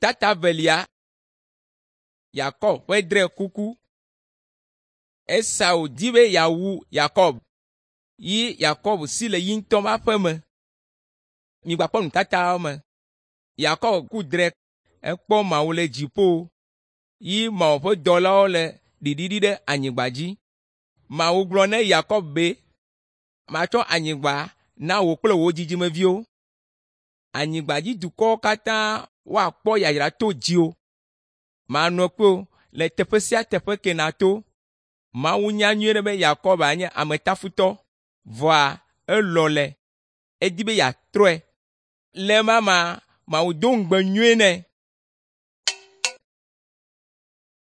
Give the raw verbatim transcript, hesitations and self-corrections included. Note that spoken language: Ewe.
Tata velia, Jacob ƒe dre kuku. Esau di be yawu Jacob. Yi Jacob si le yi ŋutɔ ƒe aƒe me. Migba kpɔ nutatawo me. Jacob ku dre, ekpɔ Mawu le dziƒo. Yi Mawu ƒe dɔlawo le ɖiɖiɖi ɖe anyigba dzi. Mawu gblɔ ne Jacob be, matsɔ anyigba na wò kple wò dzidzimeviwo. Anyigba dzi dukɔwo katã woakpɔ yayra to dziwò. Manɔ kpɔ le teƒe sia teƒe ke nàto. Mawu nya nyuie ɖe be Jacob anye ametafutɔ, vɔa elɔle, edi be yeatrɔe. Le mama, Mawu do ŋugbe nyuie nɛ.